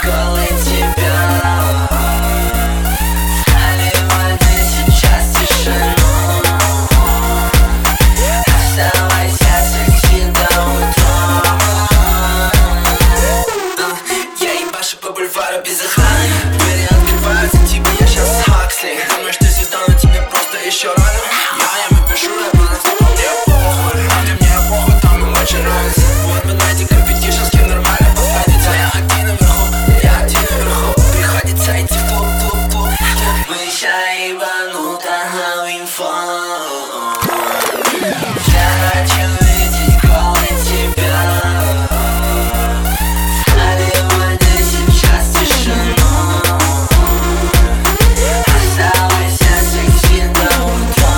голой тебя. Наливай ты сейчас тишину. Оставайся секси до утра. Я ебашу по бульвару без охраны. Двери открываются, типа я щас Хаксли. Думаешь, ты звезда, но тебе просто еще рано. Я ему пишу, я буду типа мне похуй. А где мне похуй, там им очень нравится. Вот мы найти компетишн, с кем нормально подходится. Я один наверху, приходится идти в клуб. Мы ща ебанутого инфо. Я хочу видеть голой тебя. Наливай ты сейчас тишину. Оставайся секси до утра.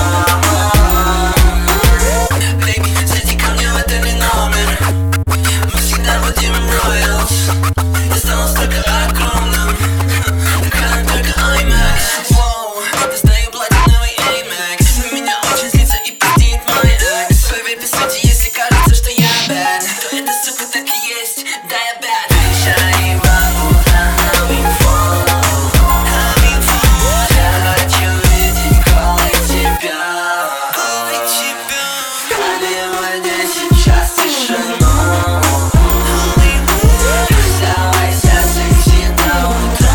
Baby, зайди ко мне в отеле номер. Мы всегда будем royals. Я стану столько огромным. Экран только IMAX. Достаю платиновый Amex. Меня очень злится и пиздит мой экс. Поверь, по сути, если кажется, что я bad, то это, сука, так и есть. Да, я bad. Ты ща ебанутого инфо. Я хочу видеть голой тебя. Наливай ты сейчас тишину. Оставайся секси до утра.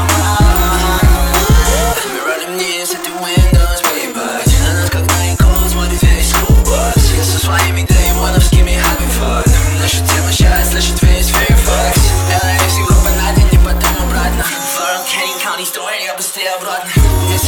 Mirror мне с этой Windows, поебать. На нас как на икону смотрит весь клуб-бас. Я со своими дейвоновскими having fun. Наша тема сейчас слышит весь Fairfax. Я на весь Европа на день, и потом обратно. Florida, Canyon County Story, я быстрее обратно.